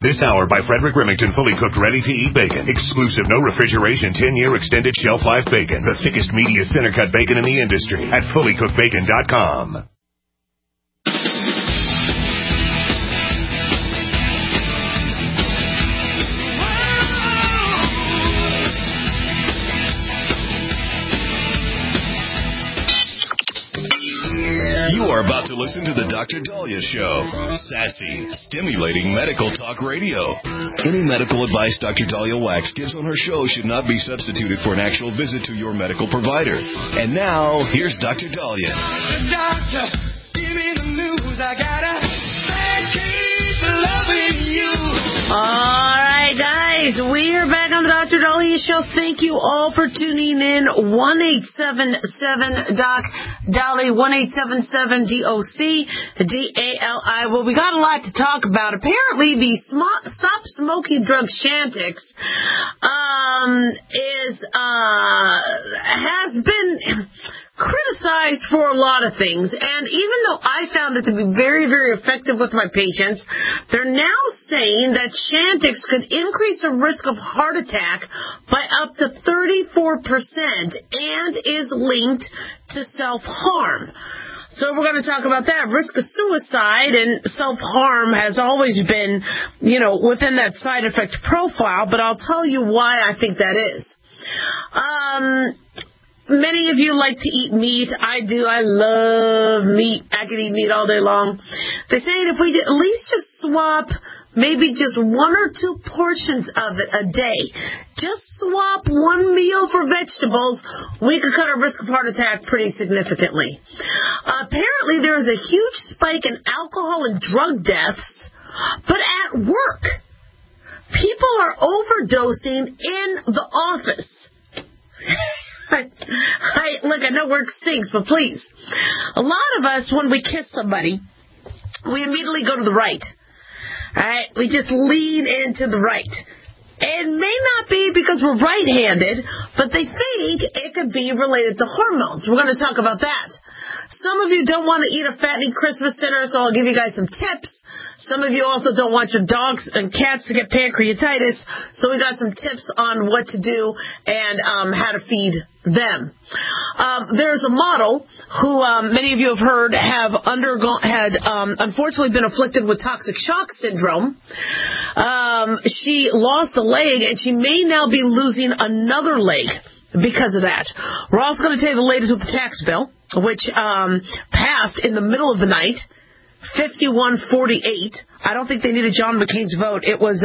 This hour by Frederick Remington, fully cooked, ready-to-eat bacon. Exclusive, no refrigeration, 10-year extended shelf life bacon. The thickest, meatiest center-cut bacon in the industry at fullycookedbacon.com. You are about to listen to the Dr. Daliah Show. Sassy, stimulating medical talk radio. Any medical advice Dr. Daliah Wax gives on her show should not be substituted for an actual visit to your medical provider. And now, here's Dr. Daliah. Doctor, give me the news. I gotta keep loving you. All right, guys, we are back on the Dr. Daliah Show. Thank you all for tuning in. 1-877-DOC-DALI, 1-877-DOC-DALI. Well, we got a lot to talk about. Apparently, the Stop Smoking Drug Chantix has been criticized for a lot of things, and even though I found it to be very, very effective with my patients, they're now saying that Chantix could increase the risk of heart attack by up to 34% and is linked to self-harm. So we're going to talk about that. Risk of suicide and self-harm has always been, within that side effect profile, but I'll tell you why I think that is. Many of you like to eat meat. I do. I love meat. I can eat meat all day long. They're saying if we at least just swap maybe just 1 or 2 portions of it a day, just swap one meal for vegetables, we could cut our risk of heart attack pretty significantly. Apparently there is a huge spike in alcohol and drug deaths, but at work. People are overdosing in the office. Look, I know work stinks, but please. A lot of us, when we kiss somebody, we immediately go to the right. All right? We just lean into the right. It may not be because we're right-handed, but they think it could be related to hormones. We're going to talk about that. Some of you don't want to eat a fattening Christmas dinner, so I'll give you guys some tips. Some of you also don't want your dogs and cats to get pancreatitis, so we got some tips on what to do and how to feed them. There's a model who many of you have heard had unfortunately been afflicted with toxic shock syndrome. She lost a leg, and she may now be losing another leg because of that. We're also going to tell you the latest with the tax bill, which passed in the middle of the night. 51-48. I don't think they needed John McCain's vote. It was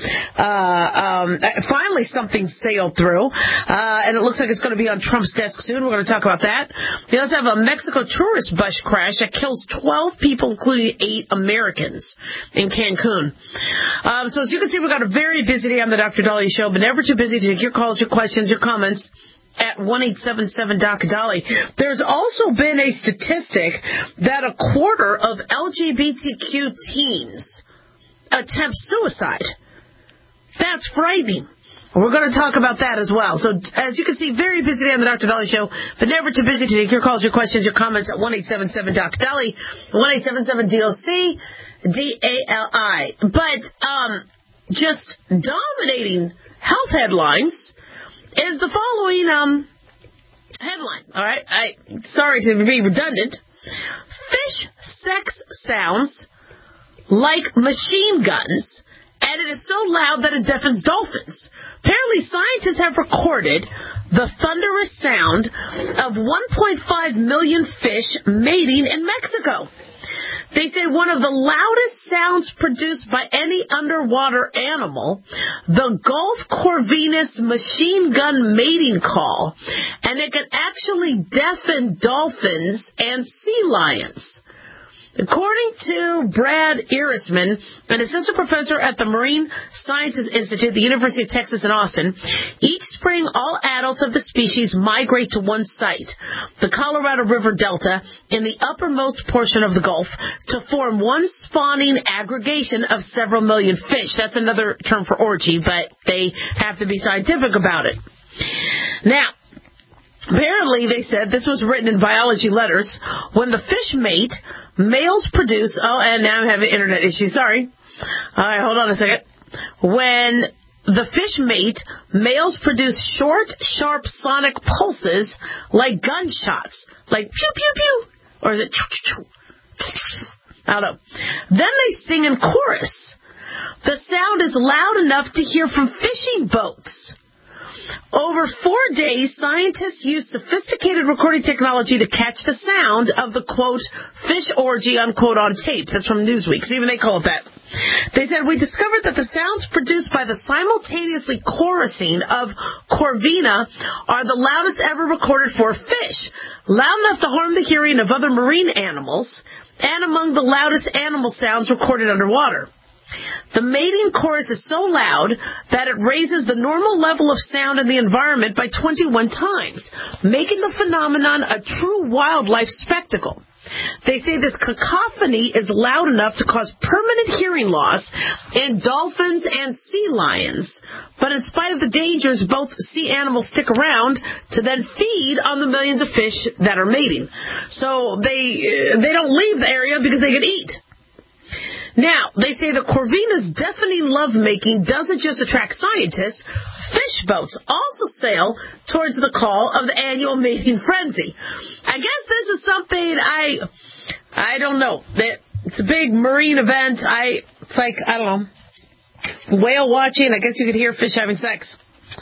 finally something sailed through, and it looks like it's going to be on Trump's desk soon. We're going to talk about that. They also have a Mexico tourist bus crash that kills 12 people, including 8 Americans in Cancun. So as you can see, we've got a very busy day on the Dr. Daliah Show, but never too busy to take your calls, your questions, your comments at 1-877-DOC-DALI. There's also been a statistic that a quarter of LGBTQ teens attempt suicide. That's frightening. We're going to talk about that as well. So, as you can see, very busy day on the Dr. Daliah Show, but never too busy to take your calls, your questions, your comments at 1-877-DOC-DALI, 1-877-DOC-DALI. But just dominating health headlines is the following headline. All right, sorry to be redundant. Fish sex sounds like machine guns, and it is so loud that it deafens dolphins. Apparently, scientists have recorded the thunderous sound of 1.5 million fish mating in Mexico. They say one of the loudest sounds produced by any underwater animal, the Gulf Corvinus machine gun mating call, and it can actually deafen dolphins and sea lions. According to Brad Irisman, an assistant professor at the Marine Sciences Institute at the University of Texas in Austin, each spring all adults of the species migrate to one site, the Colorado River Delta, in the uppermost portion of the Gulf, to form one spawning aggregation of several million fish. That's another term for orgy, but they have to be scientific about it. Now, apparently, they said, this was written in biology letters, when the fish mate, males produce, and now I'm having internet issues, sorry. All right, hold on a second. When the fish mate, males produce short, sharp sonic pulses like gunshots, like pew, pew, pew. Or is it choo, choo, choo? I don't know. Then they sing in chorus. The sound is loud enough to hear from fishing boats. Over 4 days, scientists used sophisticated recording technology to catch the sound of the, quote, fish orgy, unquote, on tape. That's from Newsweek. So even they call it that. They said, we discovered that the sounds produced by the simultaneously chorusing of corvina are the loudest ever recorded for a fish, loud enough to harm the hearing of other marine animals, and among the loudest animal sounds recorded underwater. The mating chorus is so loud that it raises the normal level of sound in the environment by 21 times, making the phenomenon a true wildlife spectacle. They say this cacophony is loud enough to cause permanent hearing loss in dolphins and sea lions. But in spite of the dangers, both sea animals stick around to then feed on the millions of fish that are mating. So they don't leave the area because they can eat. Now, they say the corvina's deafening lovemaking doesn't just attract scientists. Fish boats also sail towards the call of the annual mating frenzy. I guess this is something I don't know. It's a big marine event. It's like, I don't know, whale watching. I guess you could hear fish having sex.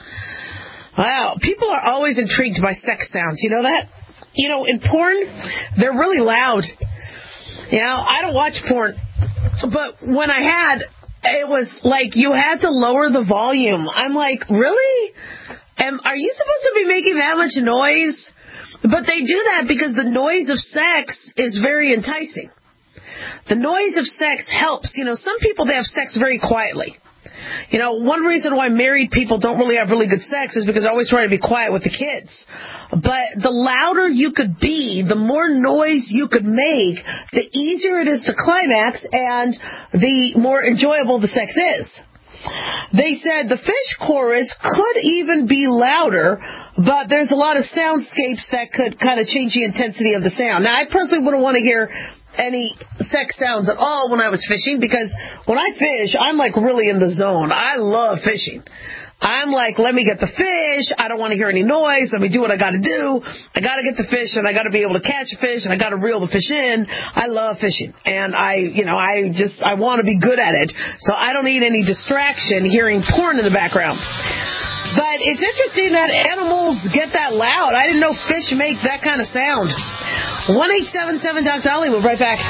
Wow, people are always intrigued by sex sounds. You know that? You know, in porn, they're really loud. You know, I don't watch porn. But when I had, it was like you had to lower the volume. I'm like, really? Are you supposed to be making that much noise? But they do that because the noise of sex is very enticing. The noise of sex helps. You know, some people, they have sex very quietly. You know, one reason why married people don't really have really good sex is because they're always trying to be quiet with the kids. But the louder you could be, the more noise you could make, the easier it is to climax and the more enjoyable the sex is. They said the fish chorus could even be louder, but there's a lot of soundscapes that could kind of change the intensity of the sound. Now, I personally wouldn't want to hear any sex sounds at all when I was fishing, because when I fish, I'm like really in the zone. I love fishing. I'm like, let me get the fish. I don't want to hear any noise. Let me do what I got to do. I got to get the fish, and I got to be able to catch a fish, and I got to reel the fish in. I love fishing, and I want to be good at it. So I don't need any distraction hearing porn in the background. But it's interesting that animals get that loud. I didn't know fish make that kind of sound. 1-877-Doc-Dolly. We'll be right back.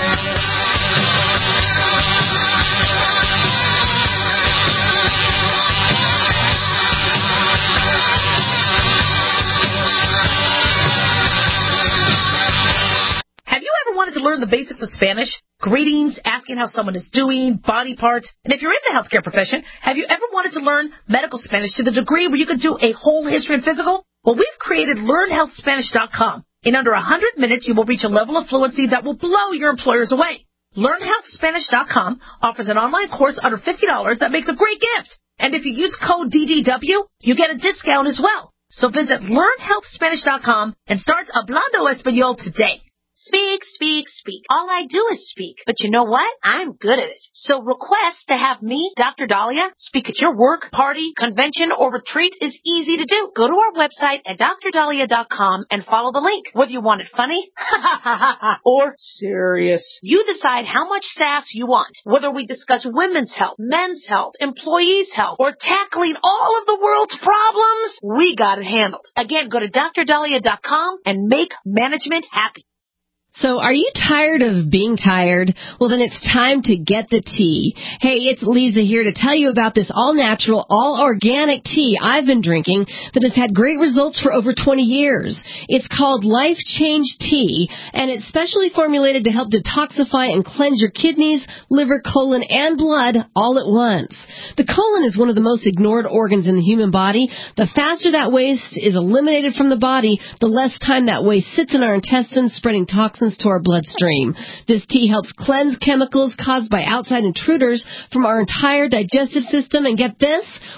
Have you ever wanted to learn the basics of Spanish? Greetings, asking how someone is doing, body parts. And if you're in the healthcare profession, have you ever wanted to learn medical Spanish to the degree where you could do a whole history and physical? Well, we've created LearnHealthSpanish.com. In under 100 minutes, you will reach a level of fluency that will blow your employers away. LearnHealthSpanish.com offers an online course under $50 that makes a great gift. And if you use code DDW, you get a discount as well. So visit LearnHealthSpanish.com and start Hablando Español today. Speak, speak, speak. All I do is speak. But you know what? I'm good at it. So request to have me, Dr. Dahlia, speak at your work, party, convention, or retreat is easy to do. Go to our website at drdahlia.com and follow the link. Whether you want it funny or serious, you decide how much sass you want. Whether we discuss women's health, men's health, employees' health, or tackling all of the world's problems, we got it handled. Again, go to drdahlia.com and make management happy. So are you tired of being tired? Well, then it's time to get the tea. Hey, it's Lisa here to tell you about this all-natural, all-organic tea I've been drinking that has had great results for over 20 years. It's called Life Change Tea, and it's specially formulated to help detoxify and cleanse your kidneys, liver, colon, and blood all at once. The colon is one of the most ignored organs in the human body. The faster that waste is eliminated from the body, the less time that waste sits in our intestines, spreading toxins to our bloodstream. This tea helps cleanse chemicals caused by outside intruders from our entire digestive system, and get this,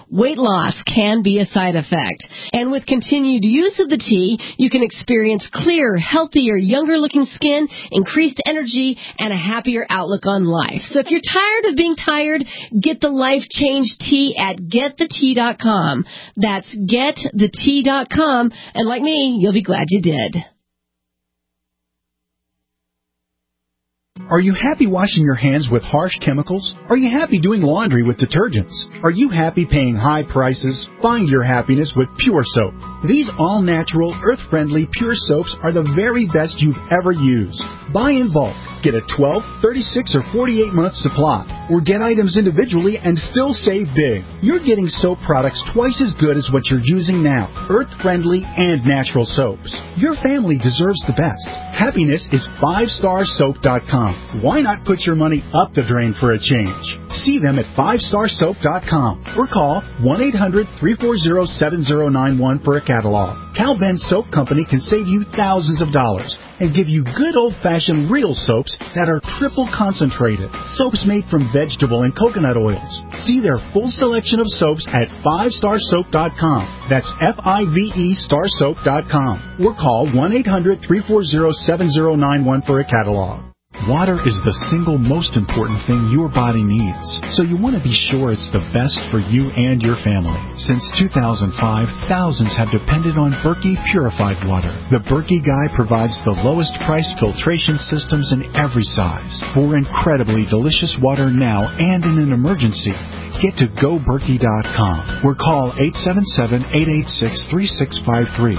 weight loss can be a side effect. And with continued use of the tea, you can experience clearer, healthier, younger-looking skin, increased energy, and a happier outlook on life. So if you're tired of being tired, get the Life Change Tea at getthetea.com. That's getthetea.com. And like me, you'll be glad you did. Are you happy washing your hands with harsh chemicals? Are you happy doing laundry with detergents? Are you happy paying high prices? Find your happiness with Pure Soap. These all-natural, earth-friendly Pure Soaps are the very best you've ever used. Buy in bulk. Get a 12, 36, or 48-month supply. Or get items individually and still save big. You're getting soap products twice as good as what you're using now. Earth-friendly and natural soaps. Your family deserves the best. Happiness is 5starsoap.com. Why not put your money up the drain for a change? See them at 5starsoap.com or call 1-800-340-7091 for a catalog. Cal Ben Soap Company can save you thousands of dollars and give you good old-fashioned real soaps that are triple concentrated. Soaps made from vegetable and coconut oils. See their full selection of soaps at 5starsoap.com. That's F-I-V-E starsoap.com. Or call 1-800-340-7091 for a catalog. Water is the single most important thing your body needs, so you want to be sure it's the best for you and your family. Since 2005, thousands have depended on Berkey purified water. The Berkey Guy provides the lowest price filtration systems in every size. For incredibly delicious water now and in an emergency, get to GoBerkey.com or call 877-886-3653.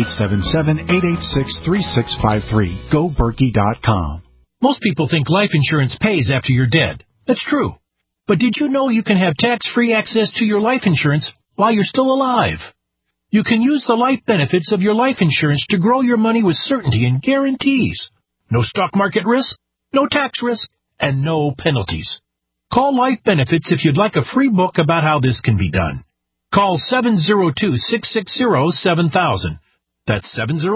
877-886-3653. GoBerkey.com. Most people think life insurance pays after you're dead. That's true. But did you know you can have tax-free access to your life insurance while you're still alive? You can use the life benefits of your life insurance to grow your money with certainty and guarantees. No stock market risk, no tax risk, and no penalties. Call Life Benefits if you'd like a free book about how this can be done. Call 702-660-7000. That's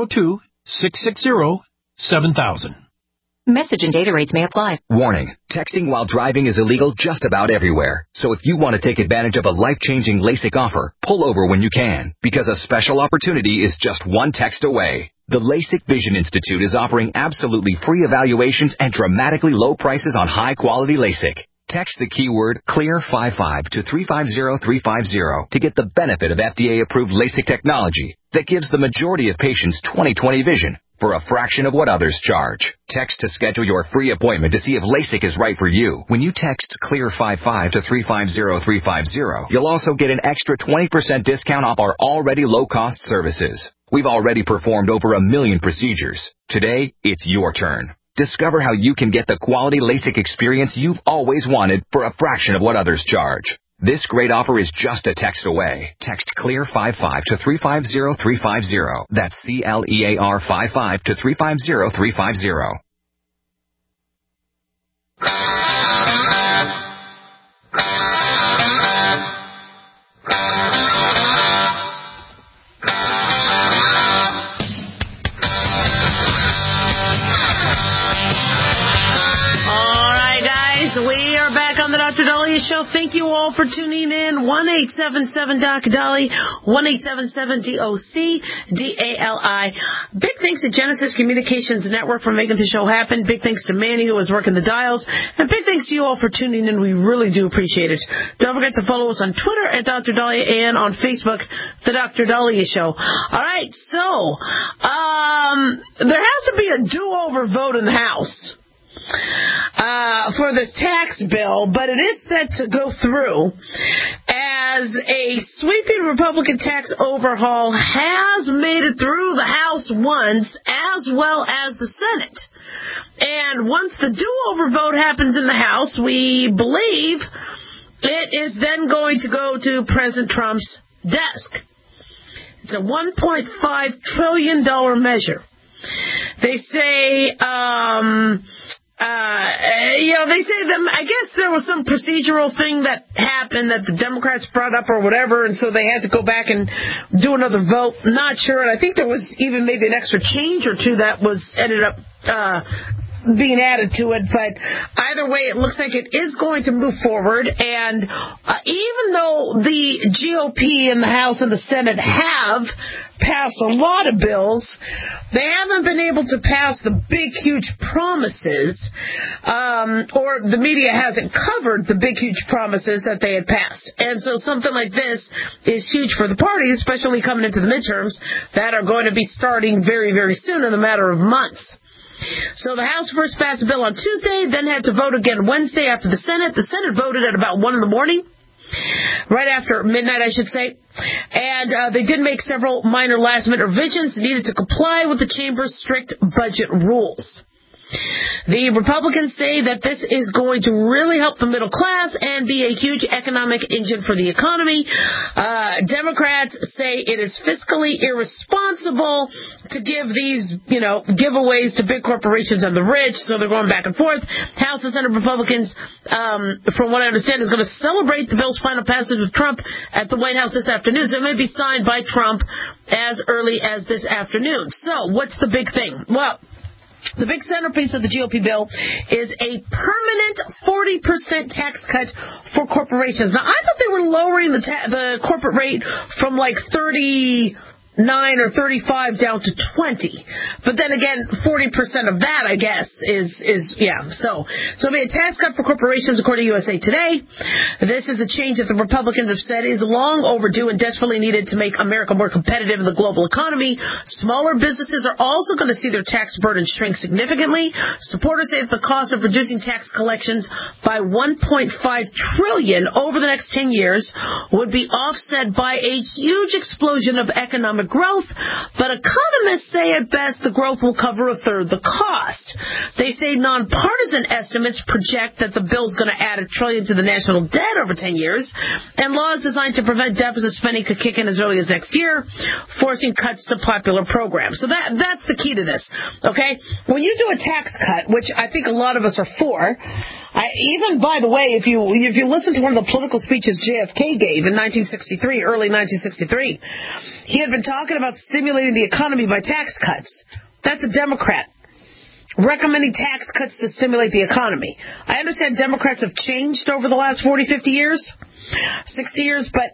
702-660-7000. Message and data rates may apply. Warning. Texting while driving is illegal just about everywhere. So if you want to take advantage of a life-changing LASIK offer, pull over when you can, because a special opportunity is just one text away. The LASIK Vision Institute is offering absolutely free evaluations and dramatically low prices on high-quality LASIK. Text the keyword CLEAR55 to 350350 to get the benefit of FDA-approved LASIK technology that gives the majority of patients 20/20 vision for a fraction of what others charge. Text to schedule your free appointment to see if LASIK is right for you. When you text CLEAR55 to 350350, you'll also get an extra 20% discount off our already low-cost services. We've already performed over 1 million procedures. Today, it's your turn. Discover how you can get the quality LASIK experience you've always wanted for a fraction of what others charge. This great offer is just a text away. Text CLEAR55 to 350350. That's CLEAR55 to 350350. We are back on the Dr. Dahlia Show. Thank you all for tuning in. 1-877-DOC-DALI, 1-877-DOC-DALI. Big thanks to Genesis Communications Network for making the show happen. Big thanks to Manny, who was working the dials. And big thanks to you all for tuning in. We really do appreciate it. Don't forget to follow us on Twitter at Dr. Dahlia and on Facebook, The Dr. Dahlia Show. All right, so there has to be a do-over vote in the House for this tax bill, but it is set to go through as a sweeping Republican tax overhaul has made it through the House once as well as the Senate. And once the do-over vote happens in the House, we believe it is then going to go to President Trump's desk. It's a $1.5 trillion measure. They say, they say I guess there was some procedural thing that happened that the Democrats brought up or whatever, and so they had to go back and do another vote. Not sure, and I think there was even maybe an extra change or two that ended up being added to it, but either way, it looks like it is going to move forward, and even even though the GOP in the House and the Senate have passed a lot of bills, they haven't been able to pass the big, huge promises, or the media hasn't covered the big, huge promises that they had passed. And so something like this is huge for the party, especially coming into the midterms that are going to be starting very, very soon in a matter of months. So the House first passed a bill on Tuesday, then had to vote again Wednesday after the Senate. The Senate voted at about 1 in the morning. Right after midnight, I should say. And they did make several minor last-minute revisions needed to comply with the chamber's strict budget rules. The Republicans say that this is going to really help the middle class and be a huge economic engine for the economy. Democrats say it is fiscally irresponsible to give these, giveaways to big corporations and the rich, so they're going back and forth. House and Senate Republicans, from what I understand, is going to celebrate the bill's final passage with Trump at the White House this afternoon. So it may be signed by Trump as early as this afternoon. So what's the big thing? Well, the big centerpiece of the GOP bill is a permanent 40% tax cut for corporations. Now, I thought they were lowering the corporate rate from like 39 or 35 down to 20. But then again, 40% of that, I guess, is yeah. So it'll be a tax cut for corporations, according to USA Today. This is a change that the Republicans have said is long overdue and desperately needed to make America more competitive in the global economy. Smaller businesses are also going to see their tax burden shrink significantly. Supporters say that the cost of reducing tax collections by $1.5 trillion over the next 10 years would be offset by a huge explosion of economic growth, but economists say at best the growth will cover a third the cost. They say nonpartisan estimates project that the bill's going to add $1 trillion to the national debt over 10 years, and laws designed to prevent deficit spending could kick in as early as next year, forcing cuts to popular programs. So that's the key to this, okay? When you do a tax cut, which I think a lot of us are for, even, by the way, if you listen to one of the political speeches JFK gave in early 1963, he had been talking about stimulating the economy by tax cuts. That's a Democrat recommending tax cuts to stimulate the economy. I understand Democrats have changed over the last 40, 50 years. 60 years, but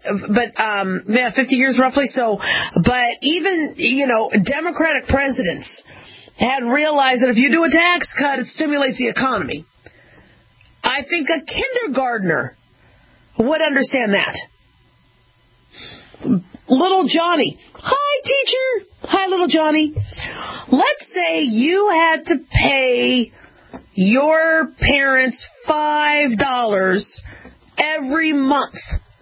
50 years roughly. So, but even, Democratic presidents had realized that if you do a tax cut, it stimulates the economy. I think a kindergartner would understand that. Little Johnny. Hi, teacher. Hi, little Johnny. Let's say you had to pay your parents $5 every month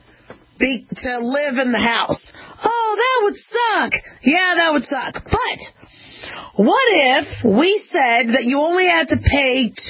to live in the house. Oh, that would suck. Yeah, that would suck. But what if we said that you only had to pay $2?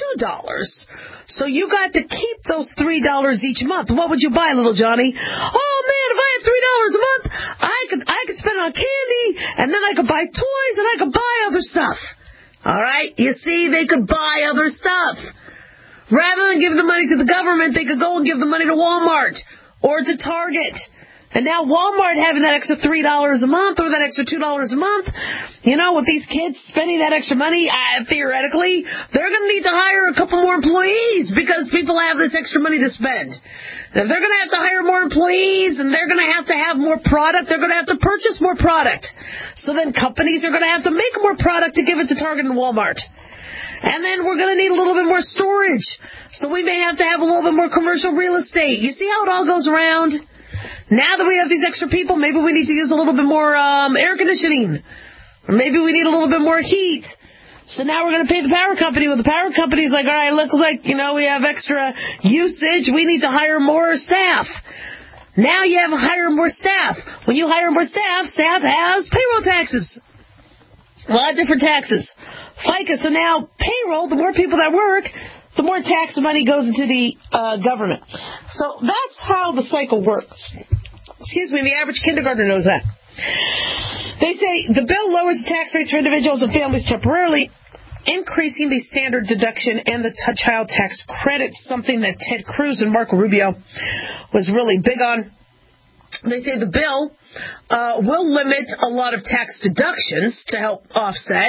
So you got to keep those $3 each month. What would you buy, little Johnny? Oh man, if I had $3 a month, I could spend it on candy, and then I could buy toys, and I could buy other stuff. All right? You see, they could buy other stuff. Rather than give the money to the government, they could go and give the money to Walmart or to Target. And now Walmart having that extra $3 a month or that extra $2 a month, with these kids spending that extra money, theoretically, they're going to need to hire a couple more employees because people have this extra money to spend. And if they're going to have to hire more employees and they're going to have more product, they're going to have to purchase more product. So then companies are going to have to make more product to give it to Target and Walmart. And then we're going to need a little bit more storage. So we may have to have a little bit more commercial real estate. You see how it all goes around? Now that we have these extra people, maybe we need to use a little bit more air conditioning. Or maybe we need a little bit more heat. So now we're going to pay the power company. Well, the power company's like, all right, looks like, we have extra usage. We need to hire more staff. Now you have to hire more staff. When you hire more staff has payroll taxes. A lot of different taxes. FICA, so now payroll, the more people that work, the more tax money goes into the government. So that's how the cycle works. Excuse me, the average kindergartner knows that. They say the bill lowers the tax rates for individuals and families temporarily, increasing the standard deduction and the child tax credit, something that Ted Cruz and Marco Rubio was really big on. They say the bill will limit a lot of tax deductions to help offset.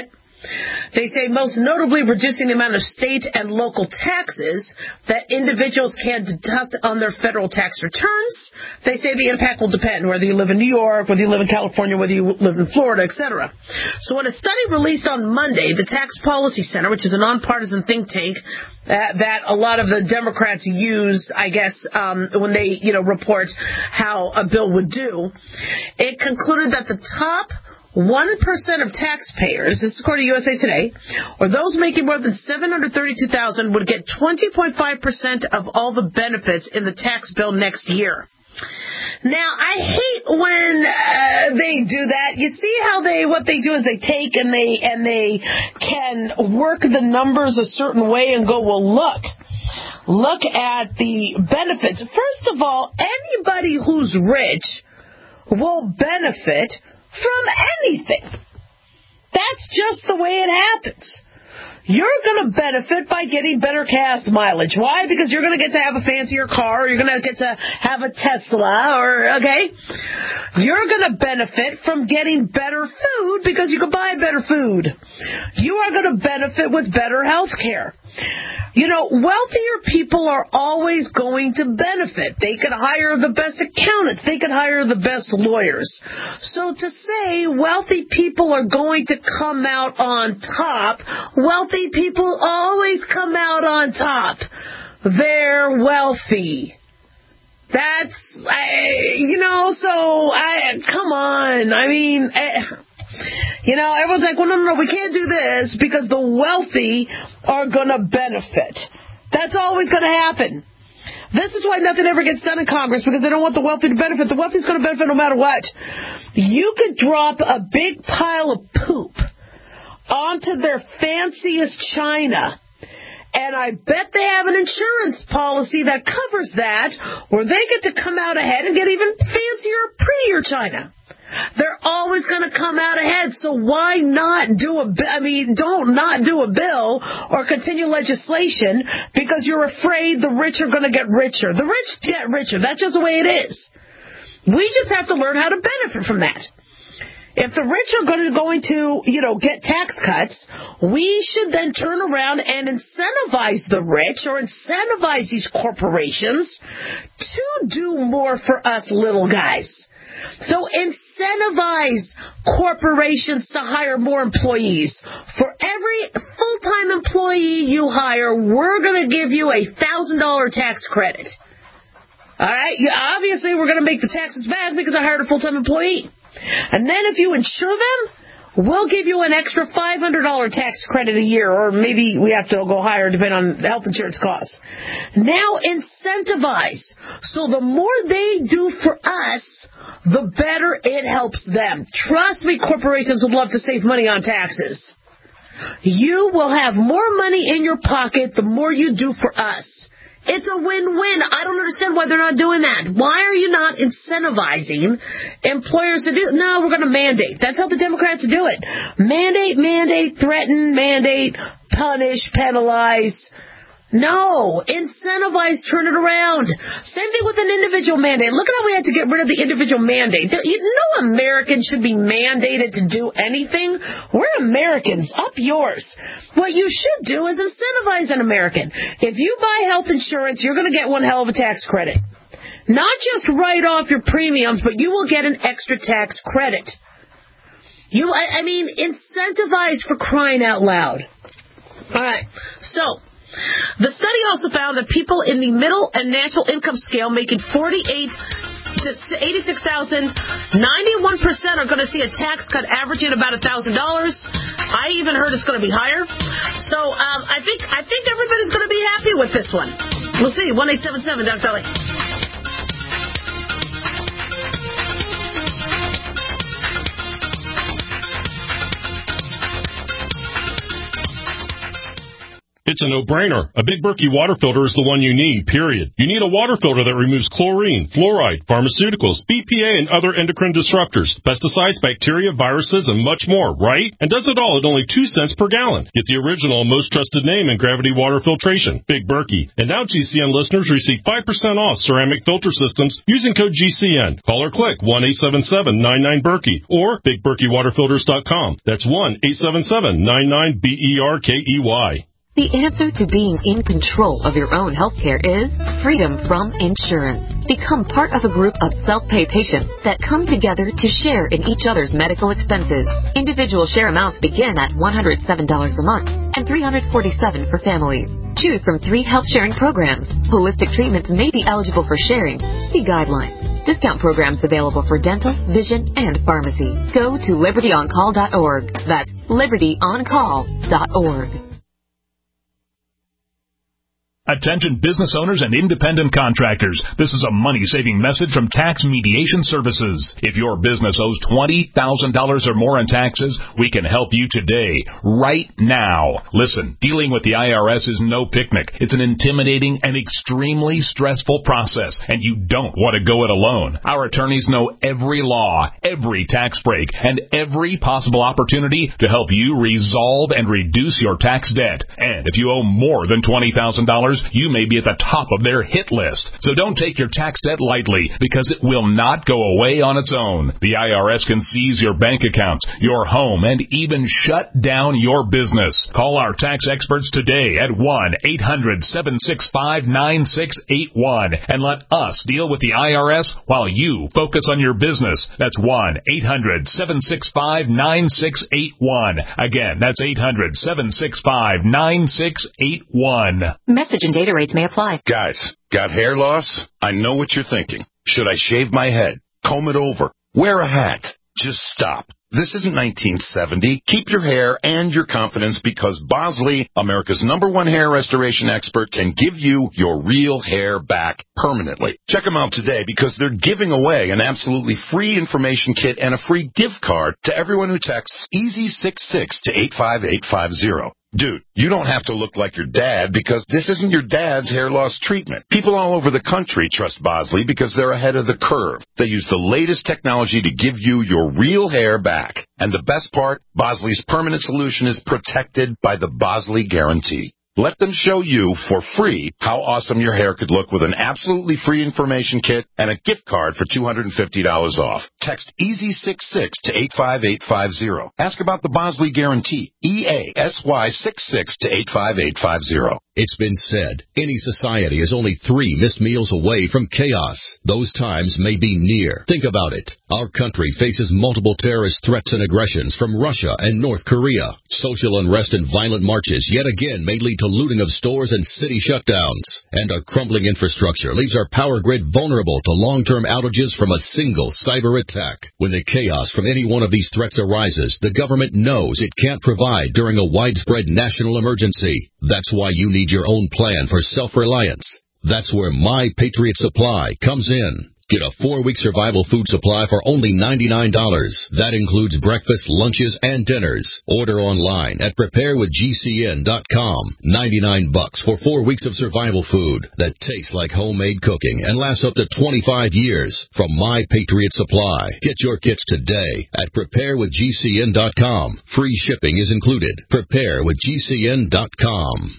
They say most notably reducing the amount of state and local taxes that individuals can deduct on their federal tax returns. They say the impact will depend whether you live in New York, whether you live in California, whether you live in Florida, etc. So in a study released on Monday, the Tax Policy Center, which is a nonpartisan think tank that a lot of the Democrats use, I guess, when they, report how a bill would do, it concluded that the top 1% of taxpayers, this is according to USA Today, or those making more than $732,000 would get 20.5% of all the benefits in the tax bill next year. Now, I hate when they do that. You see how what they do is they take and they can work the numbers a certain way and go, well, look at the benefits. First of all, anybody who's rich will benefit from anything. That's just the way it happens. You're going to benefit by getting better gas mileage. Why? Because you're going to get to have a fancier car, or you're going to get to have a Tesla, You're going to benefit from getting better food because you can buy better food. You are going to benefit with better health care. Wealthier people are always going to benefit. They could hire the best accountants. They could hire the best lawyers. So to say wealthy people are going to come out on top, wealthy people always come out on top. They're wealthy. That's, come on. Everyone's like, well, no, we can't do this because the wealthy are going to benefit. That's always going to happen. This is why nothing ever gets done in Congress, because they don't want the wealthy to benefit. The wealthy's going to benefit no matter what. You could drop a big pile of poop onto their fanciest china, and I bet they have an insurance policy that covers that, where they get to come out ahead and get even fancier, prettier china. They're always going to come out ahead, so why not don't not do a bill or continue legislation because you're afraid the rich are going to get richer. The rich get richer. That's just the way it is. We just have to learn how to benefit from that. If the rich are going to get tax cuts, we should then turn around and incentivize the rich or incentivize these corporations to do more for us little guys. So incentivize corporations to hire more employees. For every full-time employee you hire, we're going to give you a $1,000 tax credit. All right? Obviously, we're going to make the taxes back because I hired a full-time employee. And then if you insure them, we'll give you an extra $500 tax credit a year, or maybe we have to go higher depending on health insurance costs. Now incentivize. So the more they do for us, the better it helps them. Trust me, corporations would love to save money on taxes. You will have more money in your pocket the more you do for us. It's a win-win. I don't understand why they're not doing that. Why are you not incentivizing employers to do? No, we're going to mandate. That's how the Democrats do it. Mandate, threaten, mandate, punish, penalize. No, incentivize, turn it around. Same thing with an individual mandate. Look at how we had to get rid of the individual mandate. No American should be mandated to do anything. We're Americans. Up yours. What you should do is incentivize an American. If you buy health insurance, you're going to get one hell of a tax credit. Not just write off your premiums, but you will get an extra tax credit. Incentivize, for crying out loud. All right, so the study also found that people in the middle and natural income scale making $48,000 to $86,000, 91% are going to see a tax cut averaging about $1,000. I even heard it's going to be higher. So I think everybody's going to be happy with this one. We'll see. 1-877 Dr. Ellie. It's a no-brainer. A Big Berkey water filter is the one you need, period. You need a water filter that removes chlorine, fluoride, pharmaceuticals, BPA, and other endocrine disruptors, pesticides, bacteria, viruses, and much more, right? And does it all at only 2 cents per gallon. Get the original, most trusted name in gravity water filtration, Big Berkey. And now GCN listeners receive 5% off ceramic filter systems using code GCN. Call or click 1-877-99-BERKEY or BigBerkeyWaterFilters.com. That's 1-877-99-BERKEY. The answer to being in control of your own healthcare is freedom from insurance. Become part of a group of self-pay patients that come together to share in each other's medical expenses. Individual share amounts begin at $107 a month and $347 for families. Choose from 3 health-sharing programs. Holistic treatments may be eligible for sharing. See guidelines. Discount programs available for dental, vision, and pharmacy. Go to libertyoncall.org. That's libertyoncall.org. Attention business owners and independent contractors. This is a money-saving message from Tax Mediation Services. If your business owes $20,000 or more in taxes, we can help you today, right now. Listen, dealing with the IRS is no picnic. It's an intimidating and extremely stressful process, and you don't want to go it alone. Our attorneys know every law, every tax break, and every possible opportunity to help you resolve and reduce your tax debt. And if you owe more than $20,000, you may be at the top of their hit list. So don't take your tax debt lightly, because it will not go away on its own. The IRS can seize your bank accounts, your home, and even shut down your business. Call our tax experts today at 1-800-765-9681 and let us deal with the IRS while you focus on your business. That's 1-800-765-9681. Again, that's 800-765-9681. Message and data rates may apply. Guys, got hair loss? I know what you're thinking. Should I shave my head? Comb it over? Wear a hat? Just stop. This isn't 1970. Keep your hair and your confidence, because Bosley, America's #1 hair restoration expert, can give you your real hair back permanently. Check them out today, because they're giving away an absolutely free information kit and a free gift card to everyone who texts EASY66 to 85850. Dude, you don't have to look like your dad, because this isn't your dad's hair loss treatment. People all over the country trust Bosley because they're ahead of the curve. They use the latest technology to give you your real hair back. And the best part, Bosley's permanent solution is protected by the Bosley Guarantee. Let them show you for free how awesome your hair could look with an absolutely free information kit and a gift card for $250 off. Text EASY66 to 85850. Ask about the Bosley Guarantee. EASY66 to 85850. It's been said, any society is only 3 missed meals away from chaos. Those times may be near. Think about it. Our country faces multiple terrorist threats and aggressions from Russia and North Korea. Social unrest and violent marches yet again may lead to looting of stores and city shutdowns. And our crumbling infrastructure leaves our power grid vulnerable to long-term outages from a single cyber attack. When the chaos from any one of these threats arises, the government knows it can't provide during a widespread national emergency. That's why you need your own plan for self-reliance. That's where My Patriot Supply comes in. Get a 4-week survival food supply for only $99. That includes breakfast, lunches, and dinners. Order online at preparewithgcn.com. $99 for 4 weeks of survival food that tastes like homemade cooking and lasts up to 25 years from My Patriot Supply. Get your kits today at preparewithgcn.com. Free shipping is included. Preparewithgcn.com.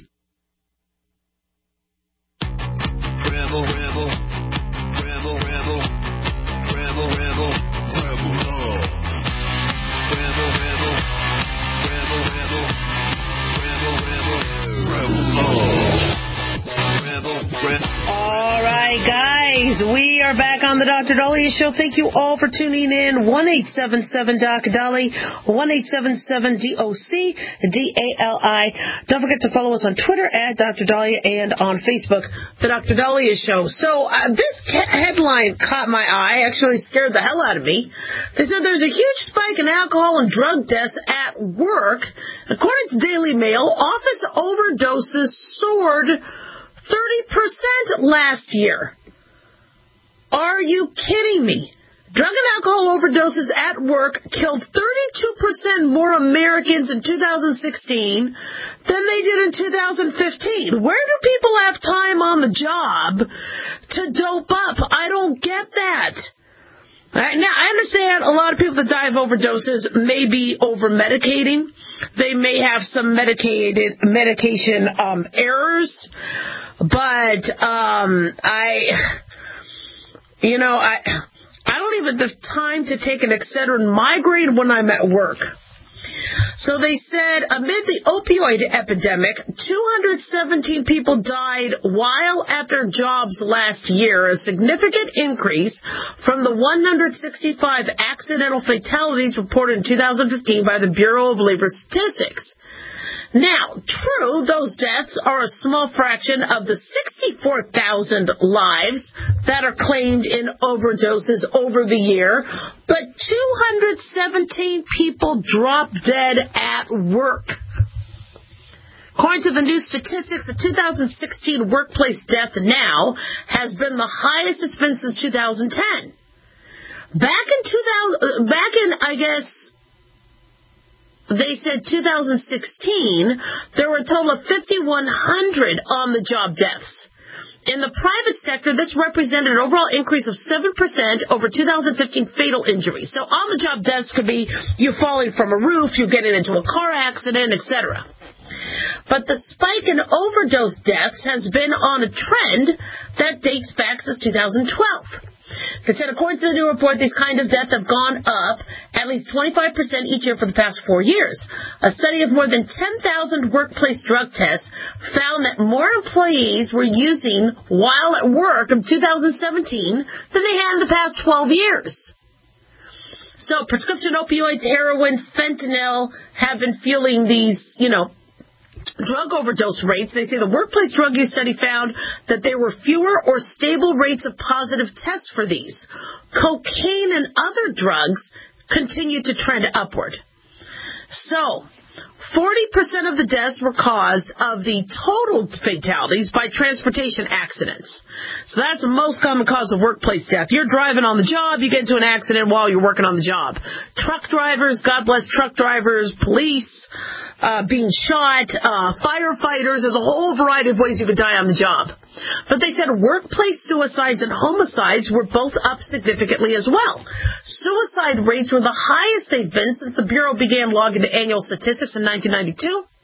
All right, guys, we are back on the Dr. Dahlia Show. Thank you all for tuning in. 1-877-DOC-DALI, 1-877-DOC-DALI. Don't forget to follow us on Twitter at Dr. Dahlia and on Facebook, The Dr. Dahlia Show. So this headline caught my eye, actually scared the hell out of me. They said there's a huge spike in alcohol and drug deaths at work. According to Daily Mail, office overdoses soared 30% last year. Are you kidding me? Drug and alcohol overdoses at work killed 32% more Americans in 2016 than they did in 2015. Where do people have time on the job to dope up? I don't get that. All right, now, I understand a lot of people that die of overdoses may be over-medicating. They may have some medication errors. But I don't even have time to take an Excedrin migraine when I'm at work. So they said, amid the opioid epidemic, 217 people died while at their jobs last year, a significant increase from the 165 accidental fatalities reported in 2015 by the Bureau of Labor Statistics. Now, true, those deaths are a small fraction of the 64,000 lives that are claimed in overdoses over the year, but 217 people drop dead at work. According to the new statistics, the 2016 workplace death now has been the highest it's been since 2010. They said 2016, there were a total of 5,100 on-the-job deaths. In the private sector, this represented an overall increase of 7% over 2015 fatal injuries. So on-the-job deaths could be you falling from a roof, you getting into a car accident, etc. But the spike in overdose deaths has been on a trend that dates back since 2012. They said, according to the new report, these kind of deaths have gone up at least 25% each year for the past 4 years. A study of more than 10,000 workplace drug tests found that more employees were using while at work in 2017 than they had in the past 12 years. So prescription opioids, heroin, fentanyl have been fueling these, drug overdose rates. They say the workplace drug use study found that there were fewer or stable rates of positive tests for these. Cocaine and other drugs continued to trend upward. So, 40% of the deaths were caused of the total fatalities by transportation accidents. So that's the most common cause of workplace death. You're driving on the job, you get into an accident while you're working on the job. Truck drivers, God bless truck drivers, police, being shot, firefighters. There's a whole variety of ways you could die on the job. But they said workplace suicides and homicides were both up significantly as well. Suicide rates were the highest they've been since the Bureau began logging the annual statistics in 1992.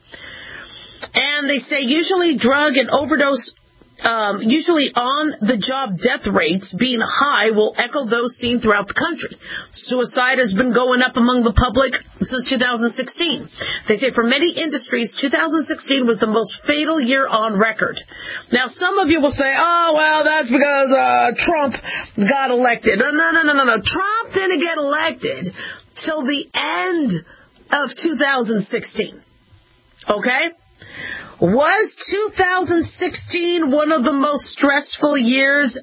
And they say usually drug and overdose usually on-the-job death rates being high will echo those seen throughout the country. Suicide has been going up among the public since 2016. They say for many industries, 2016 was the most fatal year on record. Now, some of you will say, oh, well, that's because Trump got elected. No. Trump didn't get elected till the end of 2016. Okay? Was 2016 one of the most stressful years?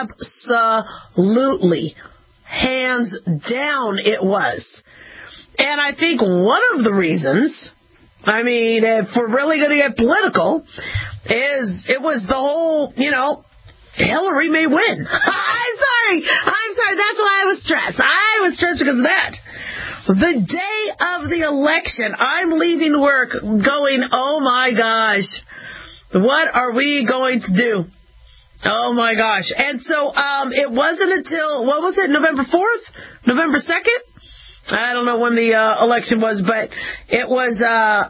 Absolutely. Hands down it was. And I think one of the reasons, if we're really going to get political, is it was the whole, Hillary may win. I'm sorry. That's why I was stressed. I was stressed because of that. The day of the election, I'm leaving work going, oh my gosh, what are we going to do? Oh my gosh. And so it wasn't until, November 4th? November 2nd? I don't know when the election was, but it was,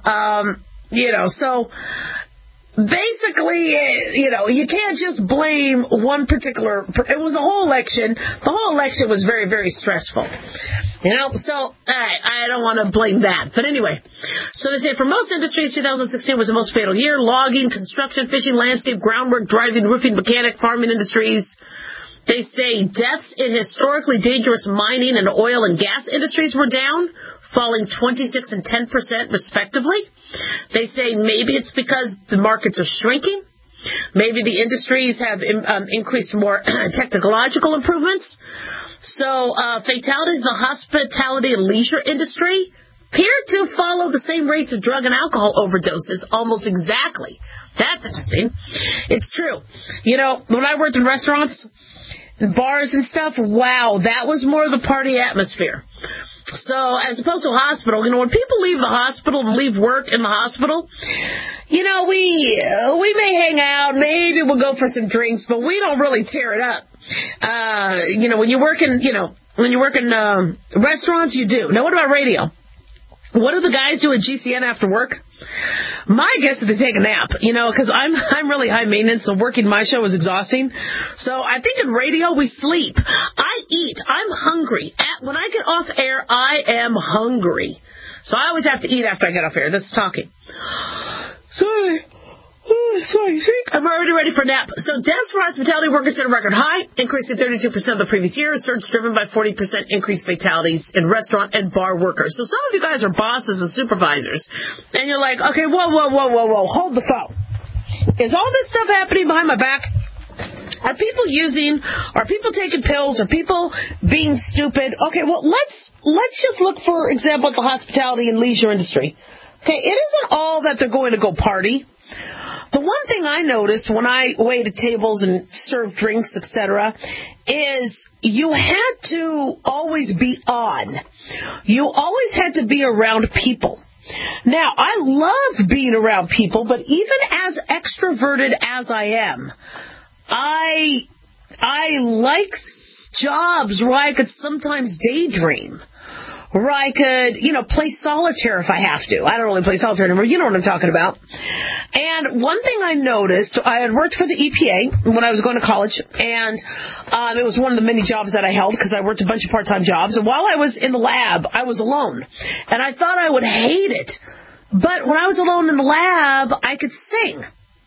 so basically, you can't just blame one particular, it was a whole election. The whole election was very, very stressful. So, I don't want to blame that. But anyway, so they say for most industries, 2016 was the most fatal year. Logging, construction, fishing, landscape, groundwork, driving, roofing, mechanic, farming industries. They say deaths in historically dangerous mining and oil and gas industries were down, falling 26 and 10% respectively. They say maybe it's because the markets are shrinking. Maybe the industries have increased more technological improvements. So fatalities in the hospitality and leisure industry appear to follow the same rates of drug and alcohol overdoses almost exactly. That's interesting. It's true. When I worked in restaurants, and bars and stuff, wow, that was more of the party atmosphere. So as opposed to a hospital, when people leave the hospital and leave work in the hospital, we may hang out, maybe we'll go for some drinks, but we don't really tear it up. When you work in restaurants, you do. Now, what about radio? What do the guys do at GCN after work? My guess is they take a nap, because I'm really high maintenance, so working my show is exhausting. So I think in radio we sleep. I eat. I'm hungry. When I get off air, I am hungry. So I always have to eat after I get off air. This is talking. Sorry. I think I'm already ready for a nap. So deaths for hospitality workers hit a record high, increasing 32% the previous year. A surge driven by 40% increased fatalities in restaurant and bar workers. So some of you guys are bosses and supervisors, and you're like, okay, whoa, hold the phone. Is all this stuff happening behind my back? Are people taking pills? Are people being stupid? Okay, well, let's just look, for example, at the hospitality and leisure industry. Okay, it isn't all that they're going to go party. The one thing I noticed when I waited tables and served drinks, etc., is you had to always be on. You always had to be around people. Now, I love being around people, but even as extroverted as I am, I like jobs where I could sometimes daydream. Where I could, play solitaire if I have to. I don't really play solitaire anymore. You know what I'm talking about. And one thing I noticed, I had worked for the EPA when I was going to college, and it was one of the many jobs that I held because I worked a bunch of part-time jobs. And while I was in the lab, I was alone. And I thought I would hate it. But when I was alone in the lab, I could sing.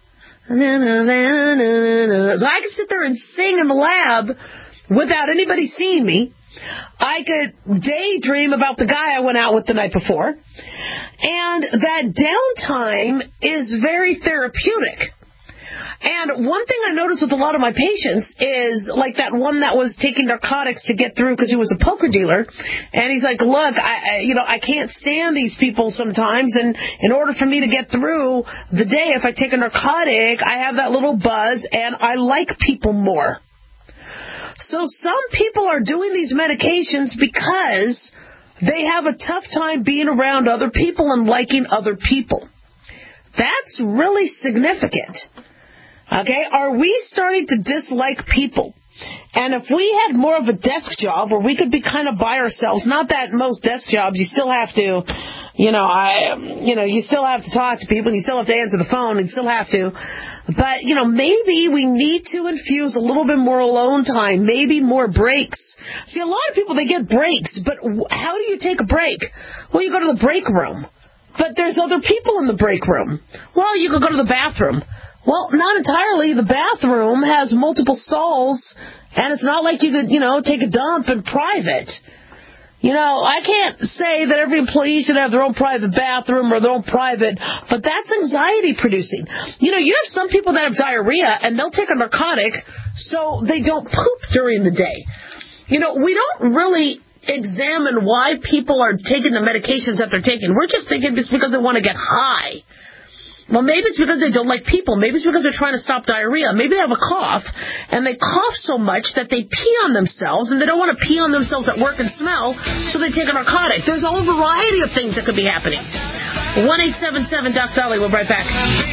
So I could sit there and sing in the lab without anybody seeing me. I could daydream about the guy I went out with the night before. And that downtime is very therapeutic. And one thing I noticed with a lot of my patients is, like that one that was taking narcotics to get through because he was a poker dealer. And he's like, look, I can't stand these people sometimes. And in order for me to get through the day, if I take a narcotic, I have that little buzz and I like people more. So some people are doing these medications because they have a tough time being around other people and liking other people. That's really significant. Okay, are we starting to dislike people? And if we had more of a desk job where we could be kind of by ourselves, not that most desk jobs, you still have to, you still have to talk to people, and you still have to answer the phone, and you still have to. But, maybe we need to infuse a little bit more alone time, maybe more breaks. See, a lot of people, they get breaks, but how do you take a break? Well, you go to the break room. But there's other people in the break room. Well, you could go to the bathroom. Well, not entirely. The bathroom has multiple stalls, and it's not like you could, take a dump in private. I can't say that every employee should have their own private bathroom or their own private, but that's anxiety producing. You have some people that have diarrhea, and they'll take a narcotic so they don't poop during the day. We don't really examine why people are taking the medications that they're taking. We're just thinking it's because they want to get high. Well, maybe it's because they don't like people. Maybe it's because they're trying to stop diarrhea. Maybe they have a cough, and they cough so much that they pee on themselves, and they don't want to pee on themselves at work and smell, so they take a narcotic. There's a whole variety of things that could be happening. 1-877-Doc-Dolly. We'll be right back.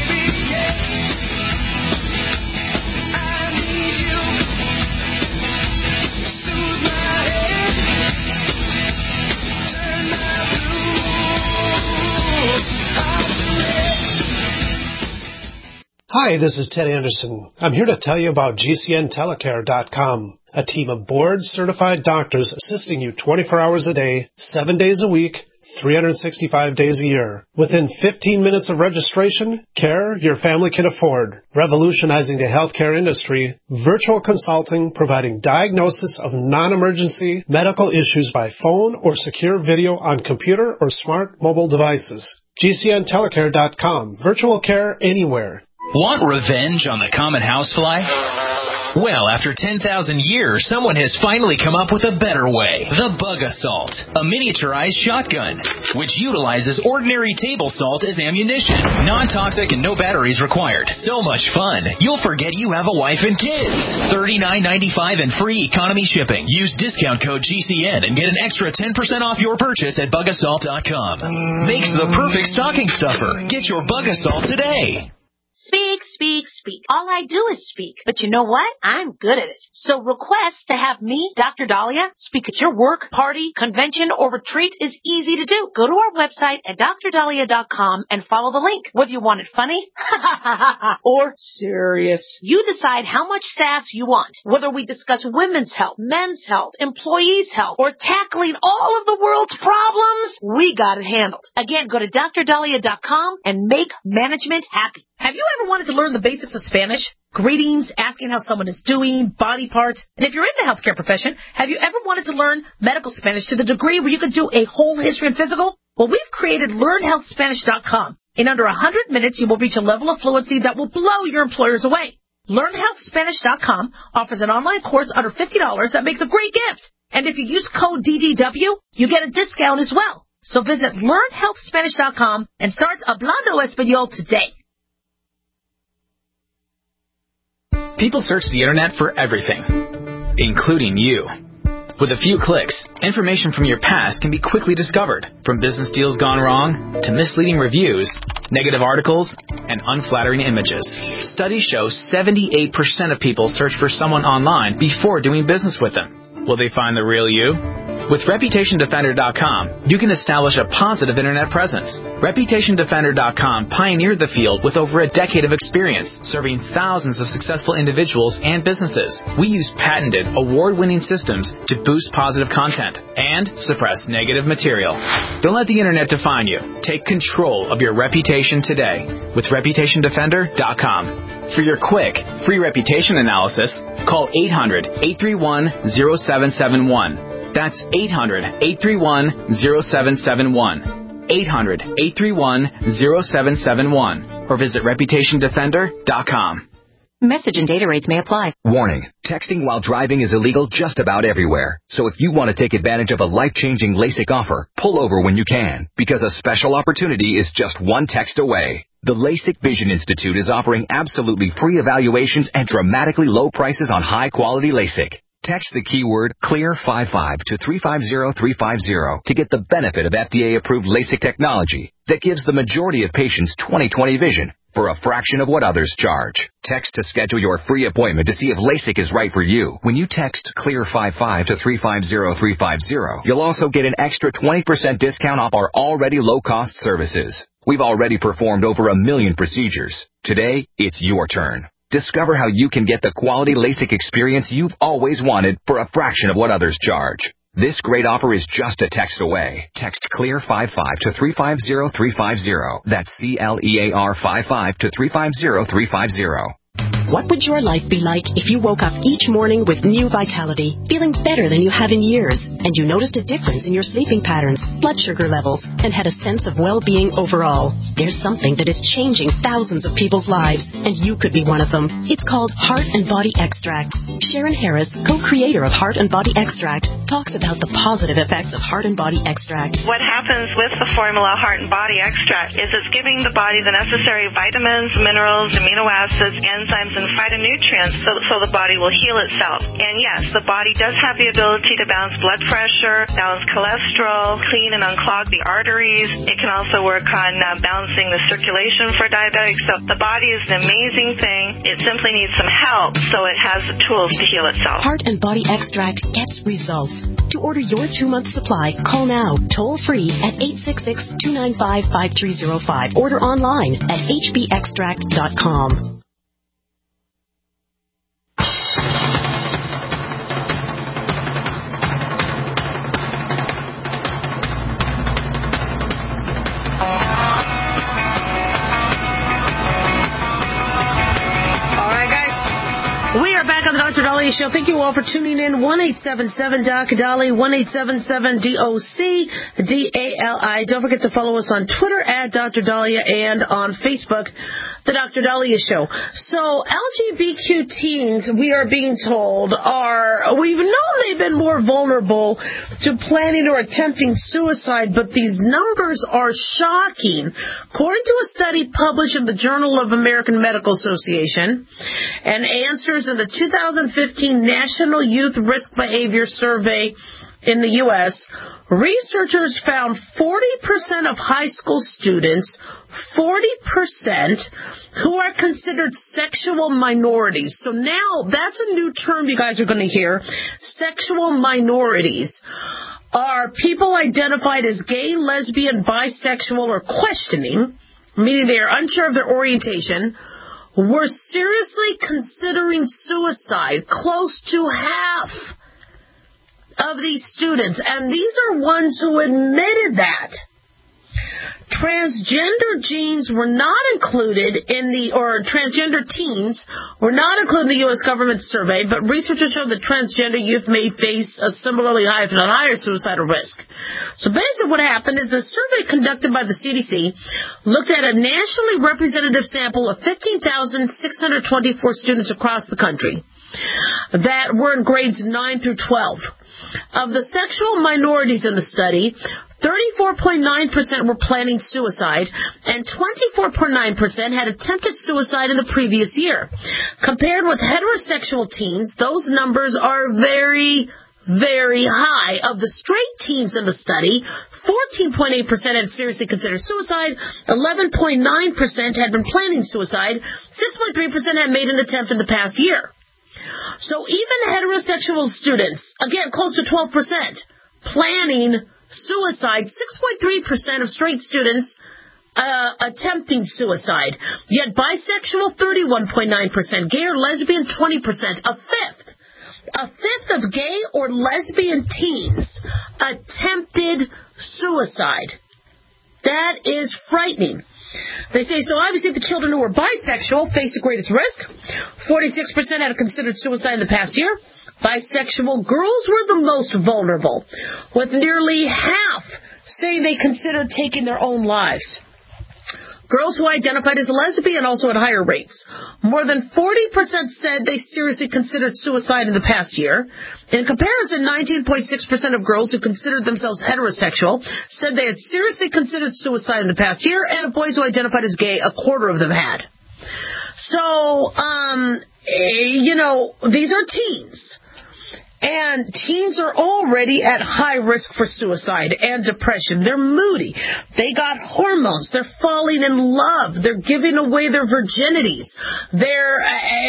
Hi, this is Ted Anderson. I'm here to tell you about GCNTelecare.com, a team of board-certified doctors assisting you 24 hours a day, 7 days a week, 365 days a year. Within 15 minutes of registration, care your family can afford. Revolutionizing the healthcare industry, virtual consulting providing diagnosis of non-emergency medical issues by phone or secure video on computer or smart mobile devices. GCNTelecare.com. Virtual care anywhere. Want revenge on the common housefly? Well, after 10,000 years, someone has finally come up with a better way. The Bug Assault, a miniaturized shotgun, which utilizes ordinary table salt as ammunition. Non-toxic and no batteries required. So much fun, you'll forget you have a wife and kids. $39.95 and free economy shipping. Use discount code GCN and get an extra 10% off your purchase at bugassault.com. Makes the perfect stocking stuffer. Get your Bug Assault today. Speak, speak, speak. All I do is speak. But you know what? I'm good at it. So request to have me, Dr. Dahlia, speak at your work, party, convention, or retreat is easy to do. Go to our website at drdahlia.com and follow the link. Whether you want it funny or serious, you decide how much sass you want. Whether we discuss women's health, men's health, employees' health, or tackling all of the world's problems, we got it handled. Again, go to drdahlia.com and make management happy. Have you ever wanted to learn the basics of Spanish? Greetings, asking how someone is doing, body parts. And if you're in the healthcare profession, have you ever wanted to learn medical Spanish to the degree where you could do a whole history and physical? Well, we've created LearnHealthSpanish.com. In under 100 minutes, you will reach a level of fluency that will blow your employers away. LearnHealthSpanish.com offers an online course under $50 that makes a great gift. And if you use code DDW, you get a discount as well. So visit LearnHealthSpanish.com and start Hablando Español today. People search the internet for everything, including you. With a few clicks, information from your past can be quickly discovered, from business deals gone wrong to misleading reviews, negative articles, and unflattering images. Studies show 78% of people search for someone online before doing business with them. Will they find the real you? With ReputationDefender.com, you can establish a positive internet presence. ReputationDefender.com pioneered the field with over a decade of experience, serving thousands of successful individuals and businesses. We use patented, award-winning systems to boost positive content and suppress negative material. Don't let the internet define you. Take control of your reputation today with ReputationDefender.com. For your quick, free reputation analysis, call 800-831-0771. That's 800-831-0771. 800-831-0771. Or visit ReputationDefender.com. Message and data rates may apply. Warning, texting while driving is illegal just about everywhere. So if you want to take advantage of a life-changing LASIK offer, pull over when you can, because a special opportunity is just one text away. The LASIK Vision Institute is offering absolutely free evaluations and dramatically low prices on high-quality LASIK. Text the keyword CLEAR55 to 350350 to get the benefit of FDA-approved LASIK technology that gives the majority of patients 20/20 vision for a fraction of what others charge. Text to schedule your free appointment to see if LASIK is right for you. When you text CLEAR55 to 350350, you'll also get an extra 20% discount off our already low-cost services. We've already performed over 1 million procedures. Today, it's your turn. Discover how you can get the quality LASIK experience you've always wanted for a fraction of what others charge. This great offer is just a text away. Text CLEAR55 to 350350. That's CLEAR55 to 350350. What would your life be like if you woke up each morning with new vitality, feeling better than you have in years, and you noticed a difference in your sleeping patterns, blood sugar levels, and had a sense of well-being overall? There's something that is changing thousands of people's lives, and you could be one of them. It's called Heart and Body Extract. Sharon Harris, co-creator of Heart and Body Extract, talks about the positive effects of Heart and Body Extract. What happens with the formula Heart and Body Extract is it's giving the body the necessary vitamins, minerals, amino acids, enzymes, and phytonutrients so the body will heal itself. And yes, the body does have the ability to balance blood pressure, balance cholesterol, clean and unclog the arteries. It can also work on balancing the circulation for diabetics. So the body is an amazing thing. It simply needs some help so it has the tools to heal itself. Heart and Body Extract gets results. To order your 2-month supply, call now, toll free at 866-295-5305. Order online at hbextract.com. We are back on the Dr. Dahlia Show. Thank you all for tuning in. 1-877-DOC-DALI, 1-877-DOC-DALI. Don't forget to follow us on Twitter at Dr. Dahlia and on Facebook, the Dr. Dahlia Show. So LGBTQ teens, we are being told, we've known they've been more vulnerable to planning or attempting suicide, but these numbers are shocking. According to a study published in the Journal of American Medical Association and answers in the 2015 National Youth Risk Behavior Survey in the U.S., researchers found 40% of high school students, 40% who are considered sexual minorities. So now that's a new term you guys are going to hear. Sexual minorities are people identified as gay, lesbian, bisexual, or questioning, meaning they are unsure of their orientation, were seriously considering suicide. Close to half of these students, and these are ones who admitted that. Transgender teens were not included in the U.S. government survey, but researchers show that transgender youth may face a similarly high, if not higher, suicidal risk. So basically what happened is the survey conducted by the CDC looked at a nationally representative sample of 15,624 students across the country that were in grades 9 through 12. Of the sexual minorities in the study, 34.9% were planning suicide, and 24.9% had attempted suicide in the previous year. Compared with heterosexual teens, those numbers are very, very high. Of the straight teens in the study, 14.8% had seriously considered suicide, 11.9% had been planning suicide, 6.3% had made an attempt in the past year. So even heterosexual students, again, close to 12%, planning suicide, 6.3% of straight students attempting suicide. Yet bisexual, 31.9%, gay or lesbian, 20%, a fifth of gay or lesbian teens attempted suicide. That is frightening. They say, so obviously the children who were bisexual face the greatest risk. 46% had considered suicide in the past year. Bisexual girls were the most vulnerable, with nearly half saying they considered taking their own lives. Girls who identified as lesbian also had higher rates. More than 40% said they seriously considered suicide in the past year. In comparison, 19.6% of girls who considered themselves heterosexual said they had seriously considered suicide in the past year, and of boys who identified as gay, a quarter of them had. So, these are teens. And teens are already at high risk for suicide and depression. They're moody. They got hormones. They're falling in love. They're giving away their virginities. They're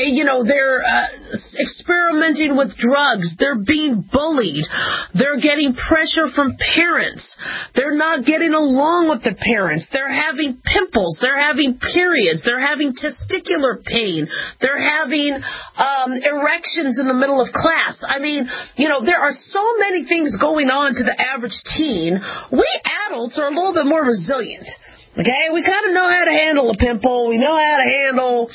experimenting with drugs. They're being bullied. They're getting pressure from parents. They're not getting along with the parents. They're having pimples. They're having periods. They're having testicular pain. They're having erections in the middle of class. I mean, there are so many things going on to the average teen. We adults are a little bit more resilient. Okay? We kind of know how to handle a pimple. We know how to handle,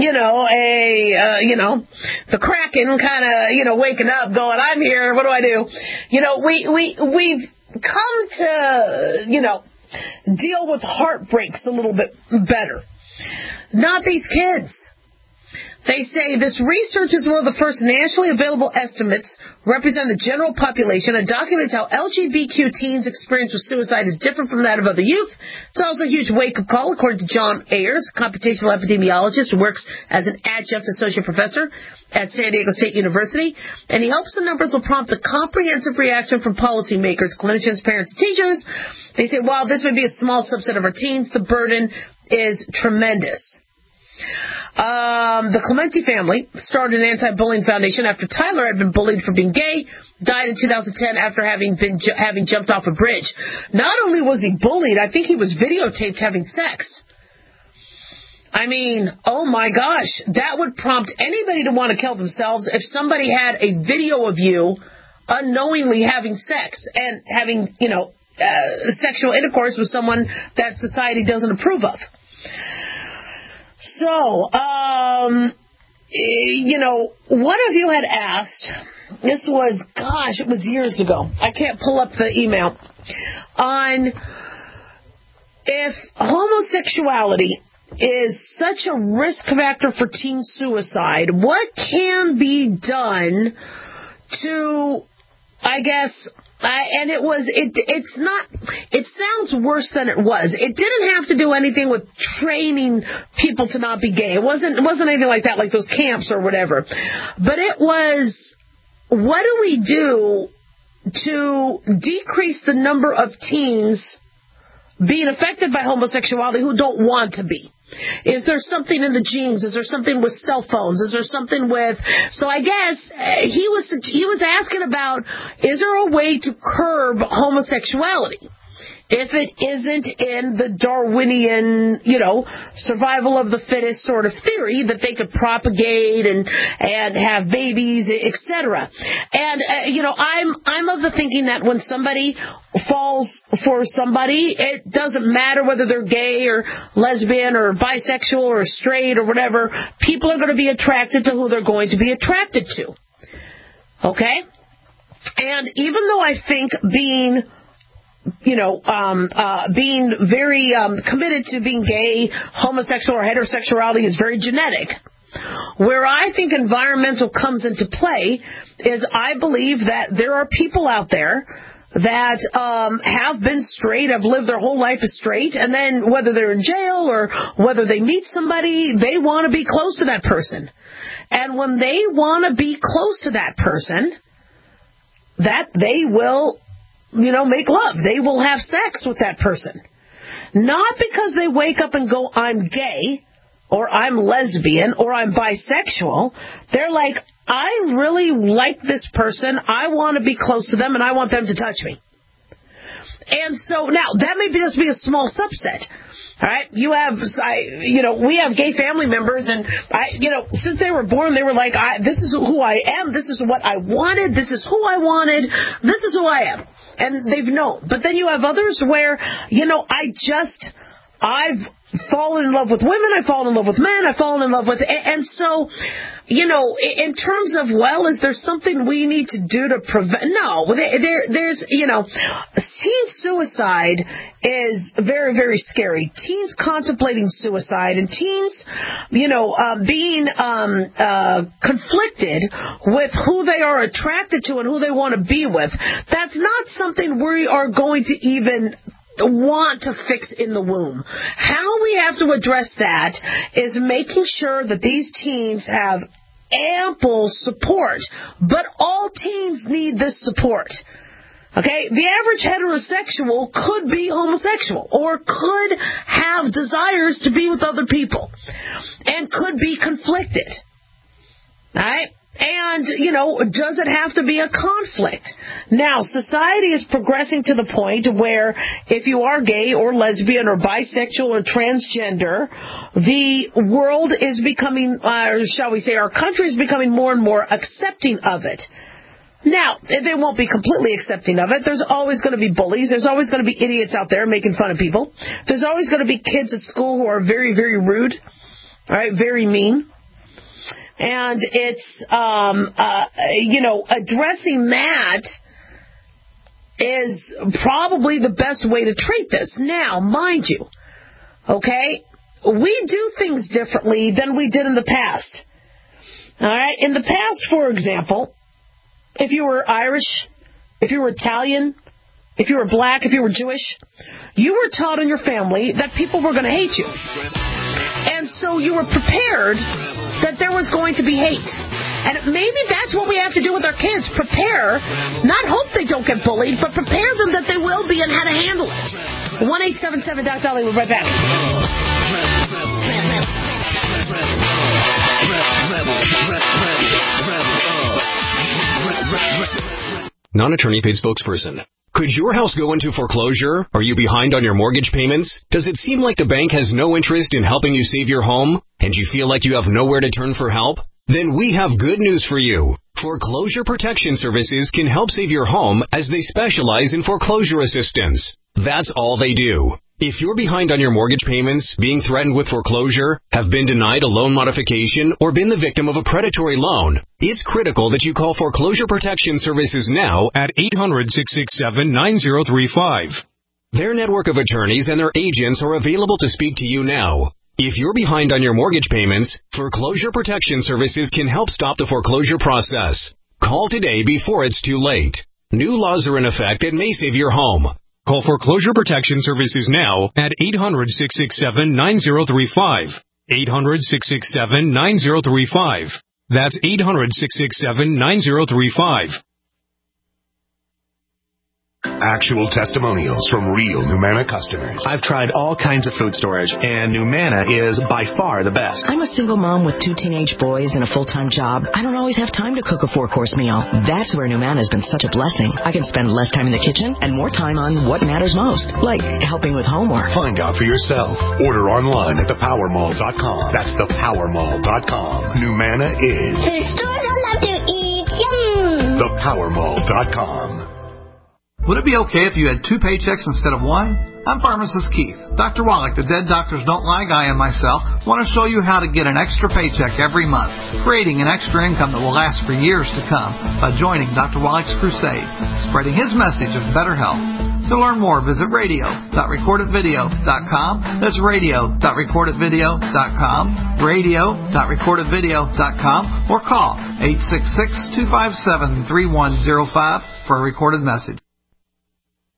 the Kraken kind of, waking up going, I'm here, what do I do? We've come to, deal with heartbreaks a little bit better. Not these kids. They say this research is one of the first nationally available estimates representing the general population and documents how LGBTQ teens' experience with suicide is different from that of other youth. It's also a huge wake-up call, according to John Ayers, a computational epidemiologist who works as an adjunct associate professor at San Diego State University. And he hopes the numbers will prompt a comprehensive reaction from policymakers, clinicians, parents, and teachers. They say, while this may be a small subset of our teens, the burden is tremendous. The Clemente family started an anti-bullying foundation after Tyler had been bullied for being gay, died in 2010 after having jumped off a bridge. Not only was he bullied, I think he was videotaped having sex. I mean, oh my gosh, that would prompt anybody to want to kill themselves if somebody had a video of you unknowingly having sex and having, sexual intercourse with someone that society doesn't approve of. So, one of you had asked, this was, it was years ago. I can't pull up the email, on if homosexuality is such a risk factor for teen suicide. What can be done to, I guess, and it sounds worse than it was. It didn't have to do anything with training people to not be gay. It wasn't anything like that, like those camps or whatever. But it was, what do we do to decrease the number of teens being affected by homosexuality who don't want to be? Is there something in the genes? Is there something with cell phones? Is there something with... So I guess he was asking about, is there a way to curb homosexuality if it isn't in the Darwinian, survival of the fittest sort of theory that they could propagate and have babies, etc. And I'm of the thinking that when somebody falls for somebody, it doesn't matter whether they're gay or lesbian or bisexual or straight or whatever. People are going to be attracted to who they're going to be attracted to. Okay? And even though I think being very committed to being gay, homosexual, or heterosexuality is very genetic. Where I think environmental comes into play is I believe that there are people out there that have been straight, have lived their whole life as straight, and then whether they're in jail or whether they meet somebody, they want to be close to that person. And when they want to be close to that person, that they will make love. They will have sex with that person. Not because they wake up and go, I'm gay, or I'm lesbian, or I'm bisexual. They're like, I really like this person. I want to be close to them, and I want them to touch me. And so now that may just be a small subset. All right, we have gay family members, and since they were born, they were like, this is who I am. This is what I wanted. This is who I wanted. This is who I am. And they've known. But then you have others where, I've fallen in love with women, I've fallen in love with men, I've fallen in love with... And so, in terms of, is there something we need to do to prevent... No, there's, teen suicide is very, very scary. Teens contemplating suicide and teens, being conflicted with who they are attracted to and who they want to be with. That's not something we are going to even want to fix in the womb. How we have to address that is making sure that these teens have ample support. But all teens need this support. Okay? The average heterosexual could be homosexual or could have desires to be with other people and could be conflicted. All right? And, does it have to be a conflict? Now, society is progressing to the point where if you are gay or lesbian or bisexual or transgender, the world is becoming, shall we say, our country is becoming more and more accepting of it. Now, they won't be completely accepting of it. There's always going to be bullies. There's always going to be idiots out there making fun of people. There's always going to be kids at school who are very, very rude, all right, very mean. And it's, addressing that is probably the best way to treat this. Now, mind you, okay, we do things differently than we did in the past. All right? In the past, for example, if you were Irish, if you were Italian, if you were black, if you were Jewish, you were taught in your family that people were going to hate you. And so you were prepared that there was going to be hate. And maybe that's what we have to do with our kids. Prepare, not hope they don't get bullied, but prepare them that they will be and how to handle it. 1-877-DOC-DOLLY. We'll be right back. Non-attorney paid spokesperson. Could your house go into foreclosure? Are you behind on your mortgage payments? Does it seem like the bank has no interest in helping you save your home? And you feel like you have nowhere to turn for help? Then we have good news for you. Foreclosure Protection Services can help save your home as they specialize in foreclosure assistance. That's all they do. If you're behind on your mortgage payments, being threatened with foreclosure, have been denied a loan modification, or been the victim of a predatory loan, it's critical that you call Foreclosure Protection Services now at 800-667-9035. Their network of attorneys and their agents are available to speak to you now. If you're behind on your mortgage payments, Foreclosure Protection Services can help stop the foreclosure process. Call today before it's too late. New laws are in effect that may save your home. Call Foreclosure Protection Services now at 800-667-9035. 800-667-9035. That's 800-667-9035. Actual testimonials from real Numana customers. I've tried all kinds of food storage, and Numana is by far the best. I'm a single mom with 2 teenage boys and a full-time job. I don't always have time to cook a 4-course meal. That's where Numana has been such a blessing. I can spend less time in the kitchen and more time on what matters most, like helping with homework. Find out for yourself. Order online at thepowermall.com. That's thepowermall.com. Numana is the stores I love to eat. Yum! Thepowermall.com. Would it be okay if you had 2 paychecks instead of 1? I'm Pharmacist Keith. Dr. Wallach, the Dead Doctors Don't Lie guy, and myself want to show you how to get an extra paycheck every month, creating an extra income that will last for years to come by joining Dr. Wallach's crusade, spreading his message of better health. To learn more, visit radio.recordedvideo.com. That's radio.recordedvideo.com, radio.recordedvideo.com, or call 866-257-3105 for a recorded message.